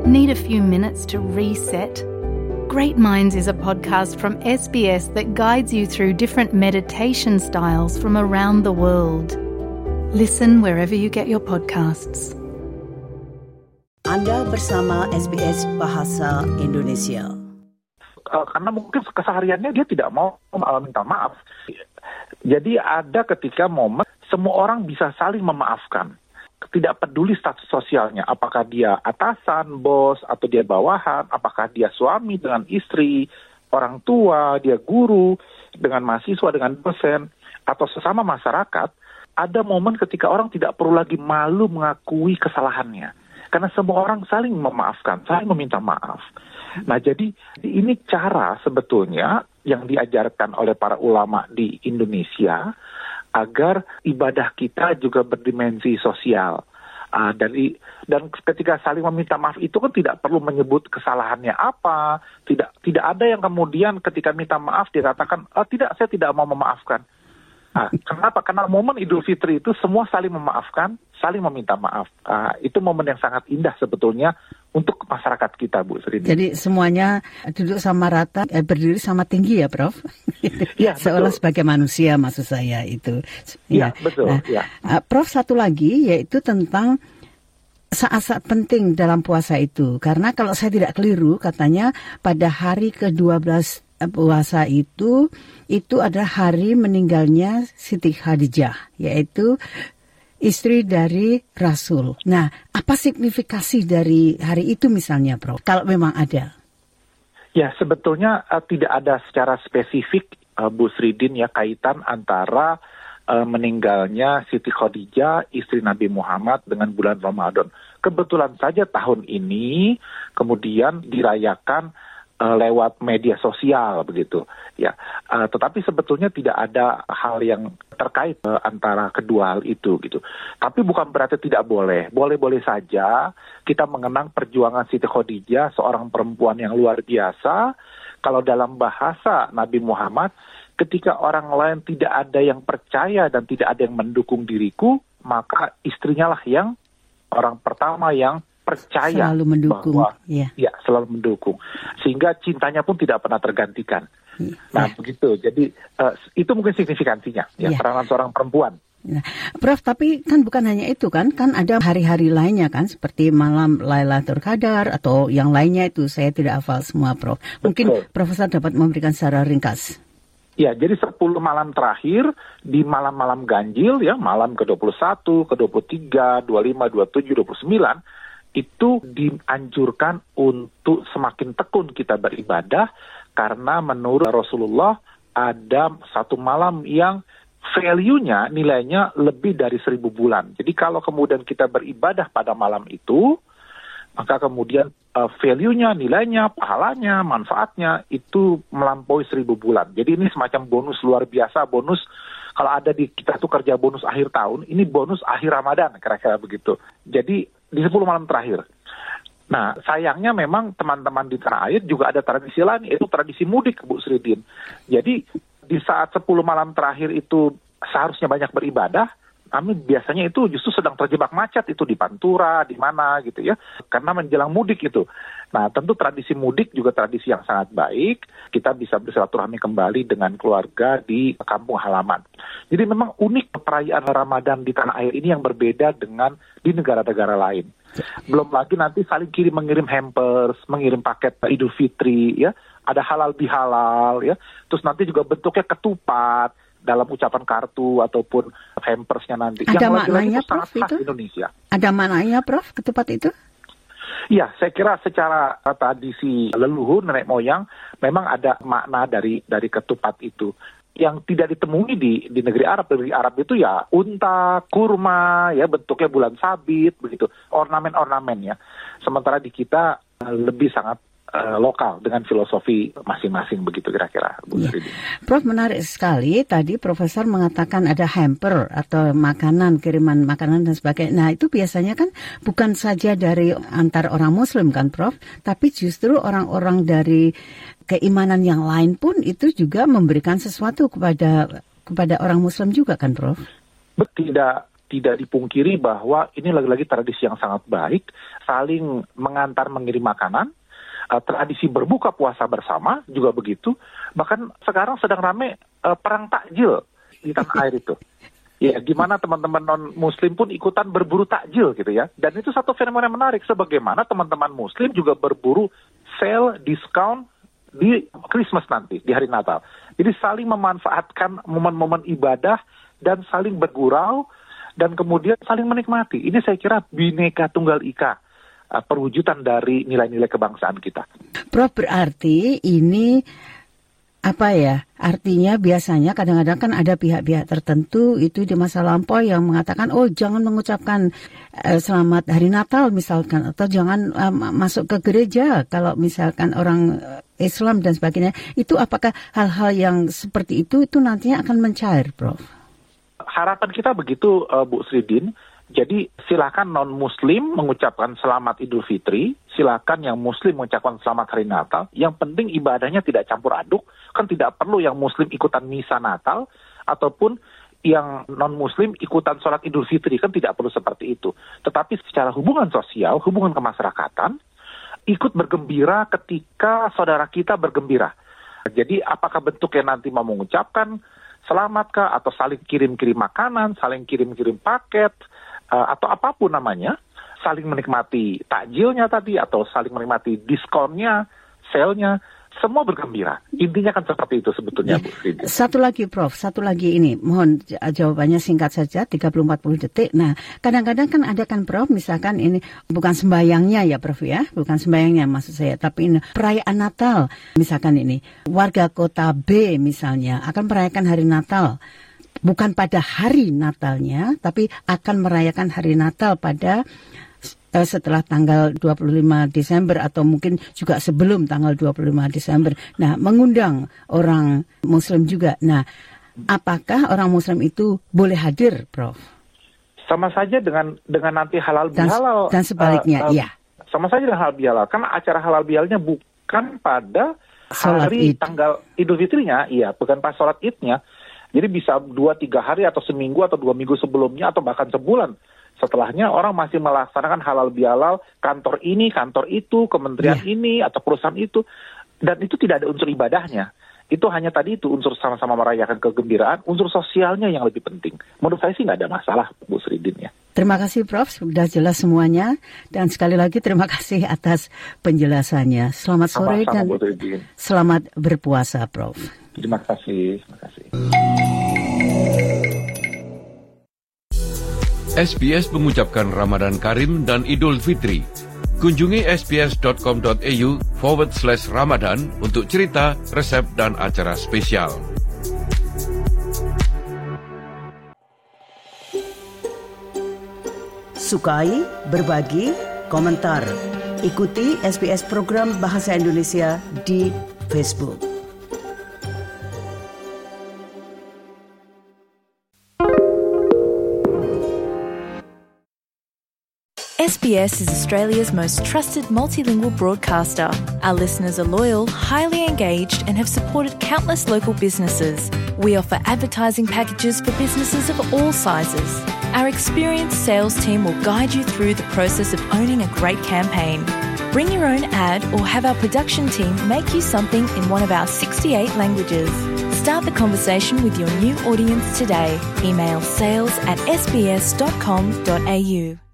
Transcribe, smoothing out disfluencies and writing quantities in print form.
Need a few minutes to reset? Great Minds is a podcast from SBS that guides you through different meditation styles from around the world. Listen wherever you get your podcasts. Anda bersama SBS Bahasa Indonesia. Karena mungkin kesehariannya dia tidak mau minta maaf. Jadi ada ketika momen semua orang bisa saling memaafkan. Tidak peduli status sosialnya, apakah dia atasan, bos, atau dia bawahan, apakah dia suami dengan istri, orang tua, dia guru, dengan mahasiswa, dengan dosen, atau sesama masyarakat, ada momen ketika orang tidak perlu lagi malu mengakui kesalahannya. Karena semua orang saling memaafkan, saling meminta maaf. Nah, jadi ini cara sebetulnya yang diajarkan oleh para ulama di Indonesia agar ibadah kita juga berdimensi sosial. Dan ketika saling meminta maaf itu kan tidak perlu menyebut kesalahannya apa, tidak ada yang kemudian ketika minta maaf dia katakan, tidak, saya tidak mau memaafkan. Kenapa? Karena momen Idul Fitri itu semua saling memaafkan, saling meminta maaf. Itu momen yang sangat indah sebetulnya untuk masyarakat kita, Bu Sri. Jadi semuanya duduk sama rata, berdiri sama tinggi ya, Prof? Ya, seolah sebagai manusia, maksud saya itu. Ya, betul. Nah, ya. Prof, satu lagi yaitu tentang saat-saat penting dalam puasa itu. Karena kalau saya tidak keliru, katanya pada hari ke-12 puasa itu adalah hari meninggalnya Siti Khadijah, yaitu istri dari Rasul. Nah, apa signifikasi dari hari itu misalnya, Prof? Kalau memang ada. Ya, sebetulnya tidak ada secara spesifik, Bu Sridin, ya, kaitan antara meninggalnya Siti Khadijah, istri Nabi Muhammad, dengan bulan Ramadan. Kebetulan saja tahun ini kemudian dirayakan lewat media sosial begitu, ya. Tetapi sebetulnya tidak ada hal yang terkait antara kedua hal itu gitu. Tapi bukan berarti tidak boleh. Boleh-boleh saja kita mengenang perjuangan Siti Khadijah, seorang perempuan yang luar biasa. Kalau dalam bahasa Nabi Muhammad, ketika orang lain tidak ada yang percaya dan tidak ada yang mendukung diriku, maka istrinya lah yang orang pertama yang percaya, selalu mendukung, bahwa, ya, selalu mendukung, sehingga cintanya pun tidak pernah tergantikan. Nah, begitu. Jadi itu mungkin signifikansinya, ya, peranan seorang perempuan. Nah, Prof, tapi kan bukan hanya itu kan ada hari-hari lainnya kan, seperti malam Lailatul Qadar atau yang lainnya itu saya tidak hafal semua, Prof. Mungkin betul. Profesor dapat memberikan secara ringkas. Ya, jadi 10 malam terakhir di malam-malam ganjil, ya, malam ke-21, ke-23, 25, 27, 29, itu dianjurkan untuk semakin tekun kita beribadah, karena menurut Rasulullah ada satu malam yang value-nya, nilainya lebih dari 1000 bulan. Jadi kalau kemudian kita beribadah pada malam itu, maka kemudian value-nya, nilainya, pahalanya, manfaatnya itu melampaui 1000 bulan. Jadi ini semacam bonus luar biasa, bonus kalau ada di kita tuh kerja bonus akhir tahun, ini bonus akhir Ramadan, kira-kira begitu. Jadi di 10 malam terakhir. Nah, sayangnya memang teman-teman di tanah air juga ada tradisi lain, yaitu tradisi mudik, Bu Sridin. Jadi di saat 10 malam terakhir itu seharusnya banyak beribadah, kami biasanya itu justru sedang terjebak macet itu di Pantura, di mana gitu ya, karena menjelang mudik itu. Nah, tentu tradisi mudik juga tradisi yang sangat baik, kita bisa bersilaturahmi kembali dengan keluarga di kampung halaman. Jadi memang unik perayaan Ramadan di tanah air ini yang berbeda dengan di negara-negara lain. Belum lagi nanti saling mengirim hampers, mengirim paket Idul Fitri, ya, ada halal bihalal, ya, terus nanti juga bentuknya ketupat dalam ucapan kartu ataupun hampersnya nanti. Ada yang maknanya, itu sangat Prof, khas itu? Indonesia. Ada maknanya, Prof, ketupat itu? Ya, saya kira secara tradisi leluhur nenek moyang memang ada makna dari ketupat itu. Yang tidak ditemui di negeri Arab. Negeri Arab itu ya unta, kurma, ya bentuknya bulan sabit, begitu. Ornamen-ornamen ya. Sementara di kita lebih sangat lokal dengan filosofi masing-masing begitu kira-kira. Ya. Prof, menarik sekali tadi Profesor mengatakan ada hamper atau makanan, kiriman makanan dan sebagainya. Nah, itu biasanya kan bukan saja dari antar orang Muslim kan, Prof, tapi justru orang-orang dari keimanan yang lain pun itu juga memberikan sesuatu kepada orang Muslim juga kan, Prof? tidak dipungkiri bahwa ini lagi-lagi tradisi yang sangat baik, saling mengantar mengirim makanan, tradisi berbuka puasa bersama juga begitu. Bahkan sekarang sedang rame perang takjil di tanah air itu. Ya, gimana teman-teman non-muslim pun ikutan berburu takjil gitu ya. Dan itu satu fenomena menarik, sebagaimana teman-teman muslim juga berburu sale, diskon di Christmas nanti, di hari Natal. Jadi saling memanfaatkan momen-momen ibadah dan saling bergurau dan kemudian saling menikmati. Ini saya kira Bhinneka Tunggal Ika, perwujudan dari nilai-nilai kebangsaan kita. Prof, berarti ini artinya biasanya kadang-kadang kan ada pihak-pihak tertentu itu di masa lampau yang mengatakan, oh jangan mengucapkan selamat hari Natal misalkan, atau jangan masuk ke gereja kalau misalkan orang Islam dan sebagainya. Itu apakah hal-hal yang seperti itu nantinya akan mencair, Prof? Harapan kita begitu, Bu Sridin. Jadi silakan non-muslim mengucapkan selamat Idul Fitri, silakan yang muslim mengucapkan selamat hari Natal. Yang penting ibadahnya tidak campur aduk. Kan tidak perlu yang muslim ikutan misa Natal ataupun yang non-muslim ikutan sholat Idul Fitri, kan tidak perlu seperti itu. Tetapi secara hubungan sosial, hubungan kemasyarakatan, ikut bergembira ketika saudara kita bergembira. Jadi apakah bentuknya nanti mau mengucapkan selamatkah, atau saling kirim-kirim makanan, saling kirim-kirim paket, atau apapun namanya, saling menikmati takjilnya tadi, atau saling menikmati diskonnya, sale-nya, semua bergembira. Intinya kan seperti itu sebetulnya, Bu Sridin. Satu lagi, Prof. Satu lagi ini. Mohon jawabannya singkat saja, 30-40 detik. Nah, kadang-kadang kan ada kan, Prof, misalkan ini bukan sembayangnya ya, Prof ya. Bukan sembayangnya maksud saya. Tapi ini perayaan Natal. Misalkan ini, warga kota B misalnya akan merayakan hari Natal. Bukan pada hari Natalnya, tapi akan merayakan hari Natal pada setelah tanggal 25 Desember atau mungkin juga sebelum tanggal 25 Desember. Nah, mengundang orang Muslim juga. Nah, apakah orang Muslim itu boleh hadir, Prof? Sama saja dengan nanti halal bihalal. Dan sebaliknya, iya. Sama saja dengan halal bihalal. Karena acara halal bihalalnya bukan pada hari tanggal Idul Fitrinya, iya, bukan pas sholat Idnya. Jadi bisa 2-3 hari atau seminggu atau 2 minggu sebelumnya atau bahkan sebulan setelahnya orang masih melaksanakan halal bihalal kantor ini, kantor itu, kementerian ini atau perusahaan itu, dan itu tidak ada unsur ibadahnya. Itu hanya tadi itu unsur sama-sama merayakan kegembiraan, unsur sosialnya yang lebih penting. Menurut saya sih nggak ada masalah, Bu Sridin ya. Terima kasih, Prof. Sudah jelas semuanya. Dan sekali lagi terima kasih atas penjelasannya. Selamat sore dan selamat berpuasa, Prof. Terima kasih. Terima kasih. SBS mengucapkan Ramadan Karim dan Idul Fitri. Kunjungi sbs.com.au/Ramadan untuk cerita, resep, dan acara spesial. Sukai, berbagi, komentar. Ikuti SBS program Bahasa Indonesia di Facebook. SBS is Australia's most trusted multilingual broadcaster. Our listeners are loyal, highly engaged, and have supported countless local businesses. We offer advertising packages for businesses of all sizes. Our experienced sales team will guide you through the process of owning a great campaign. Bring your own ad or have our production team make you something in one of our 68 languages. Start the conversation with your new audience today. Email sales@sbs.com.au.